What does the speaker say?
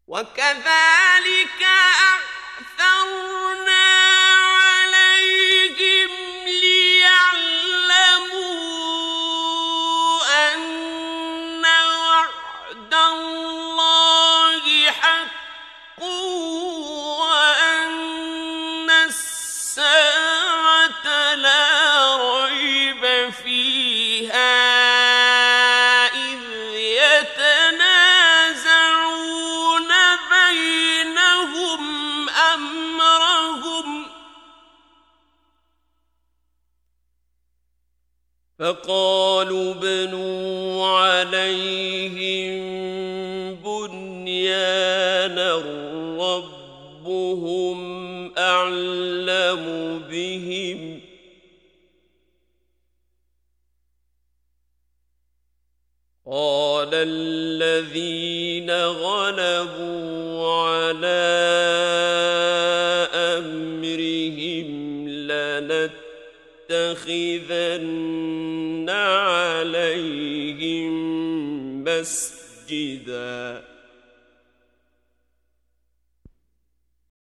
وكذلك أعثرنا عليهم ليعلموا أن وعد الله حق وأن الساعة لا ريب فيها إذ يتنازعون بينهم أمرهم فقالوا ابنوا عليهم بنيانا ربهم أعلم بهم قال الذين غلبوا على أمرهم لنتخذن عليهم مسجدا